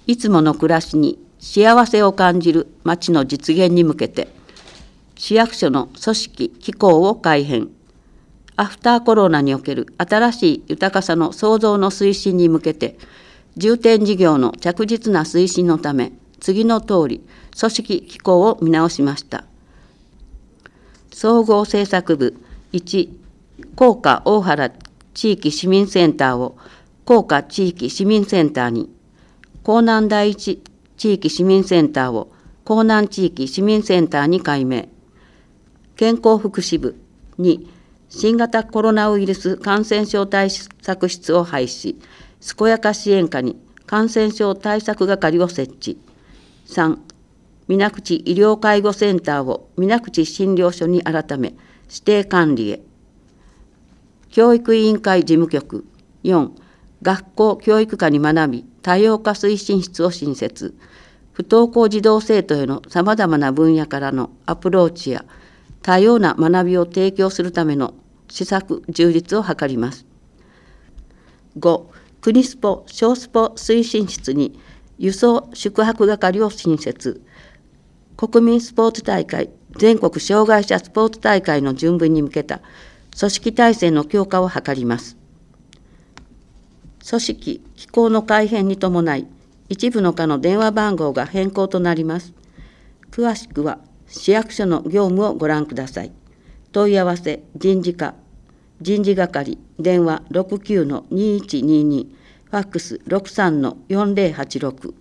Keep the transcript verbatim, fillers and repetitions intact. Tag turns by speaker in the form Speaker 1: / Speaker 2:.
Speaker 1: いつもの暮らしに幸せを感じる街の実現に向けて、市役所の組織・機構を改編、アフターコロナにおける新しい豊かさの創造の推進に向けて、重点事業の着実な推進のため、次の通り、組織・機構を見直しました。総合政策部いち、甲賀大原地域市民センターを甲賀地域市民センターに、甲南第一地域市民センターを甲南地域市民センターに改名。健康福祉部に、新型コロナウイルス感染症対策室を廃止、健やか支援課に感染症対策係を設置。さん、水口医療介護センターを水口診療所に改め、指定管理へ。教育委員会事務局。よん、学校教育科に学び、多様化推進室を新設。不登校児童生徒へのさまざまな分野からのアプローチや、多様な学びを提供するための施策充実を図ります。ご、国スポ・小スポ推進室に輸送宿泊係を新設。国民スポーツ大会、全国障害者スポーツ大会の準備に向けた組織体制の強化を図ります。組織・機構の改編に伴い、一部の課の電話番号が変更となります。詳しくは市役所の業務をご覧ください。問い合わせ人事課、人事係、電話 ろくきゅうのにいちにに、ファックス ろくさんのよんぜろはちろく。